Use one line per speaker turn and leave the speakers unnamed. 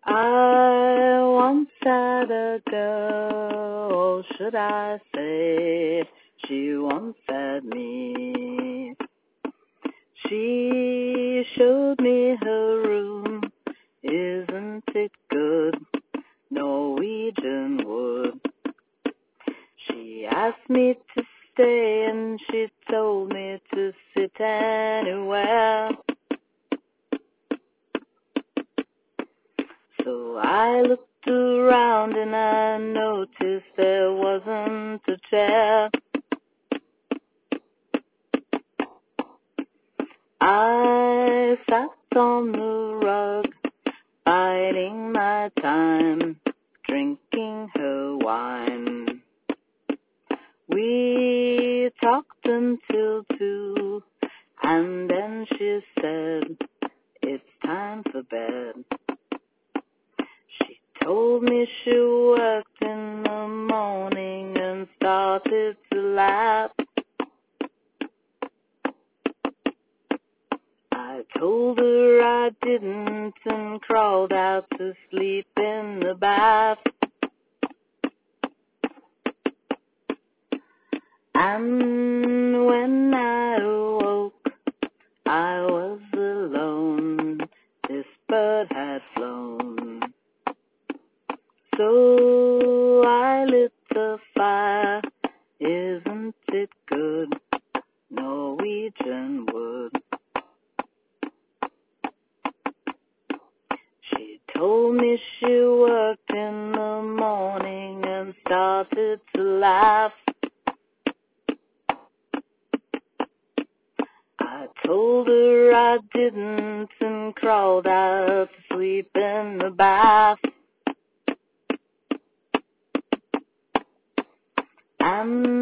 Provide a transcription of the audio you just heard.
I once had a girl, or should I say, she once had me. She showed me her room, isn't it good, Norwegian wood. She asked me to stay and she told me to sit anywhere. So I looked around and I noticed there wasn't a chair. I sat on the rug, biding my time, drinking her wine. We talked until 2, and then she said, it's time for bed. She told me she worked in the morning and started to laugh. I told her I didn't and crawled out to sleep in the bath. And when I awoke, I was alone. This bird had flown. So I lit the fire. Isn't it good, Norwegian wood? She told me she worked in the morning and started to laugh. I told her I didn't and crawled out to sleep in the bath. And